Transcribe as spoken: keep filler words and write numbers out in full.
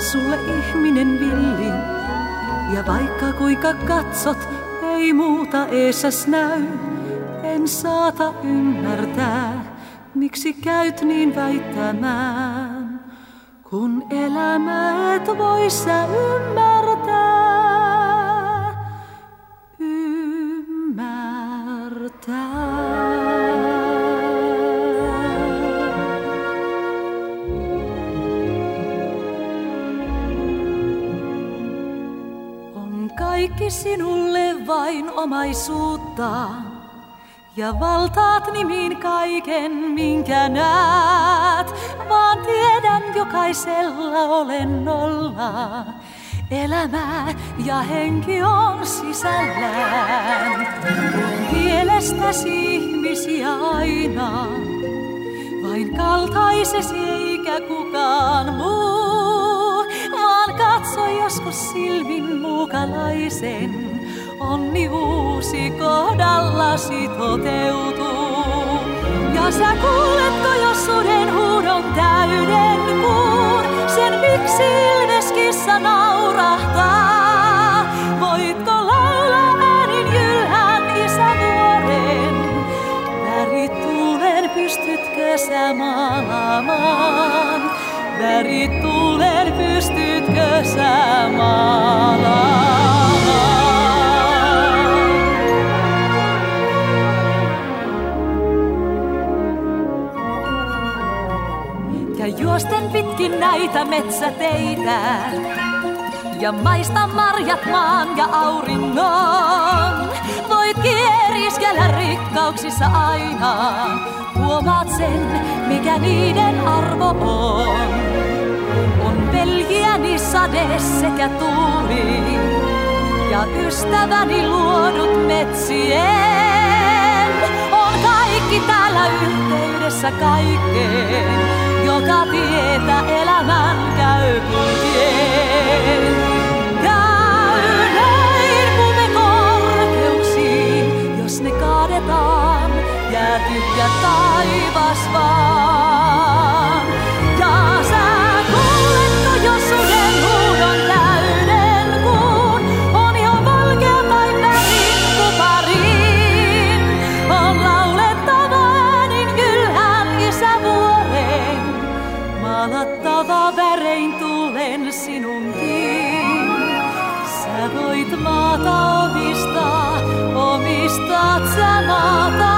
sulle ihminen villi. Ja vaikka kuinka katsot, ei muuta eessäs näy. En saata ymmärtää, miksi käyt niin väittämään, kun elämä et voi sä ymmärtää. Ymmärtää. On kaikki sinulle vain omaisuutta. Ja valtaat nimiin kaiken, minkä näet, vaan tiedän jokaisella olennolla. Elämä ja henki on sisällään. Mielestäsi ihmisiä aina, vain kaltaisesi eikä kukaan muu. Vaan katso joskus silmin muukalaisen. Onni uusi kohdallasi toteutuu. Ja sä kuuletko jo suden huudon täyden kuun? Sen miksi ilveskissa naurahtaa? Voitko laulaa äänin jylhän isävuoren? Värituulen pystytkö sä maalaamaan? Värituulen pystytkö sä maalaamaan? Ja juosten pitkin näitä metsäteitä ja maista marjat maan ja auringon. Voit kieriskellä rikkauksissa aina, huomaat sen, mikä niiden arvo on. On veljiäni sade sekä tuuli ja ystäväni luodut metsien. On kaikki täällä yhteydessä kaikkeen, joka tietä elämän käy kulkien. Käy näin pume korkeuksiin, jos ne kaadetaan, jää tyhjä taivas vaan. Ja sä kuuletko jo suden huudon täyden kuun, on jo valkea päivä rikkupariin. On laulettava äänin ylhään isävuoren, maalattava värein tulen sinunkin. Sä voit maata omistaa, omistat sä maata.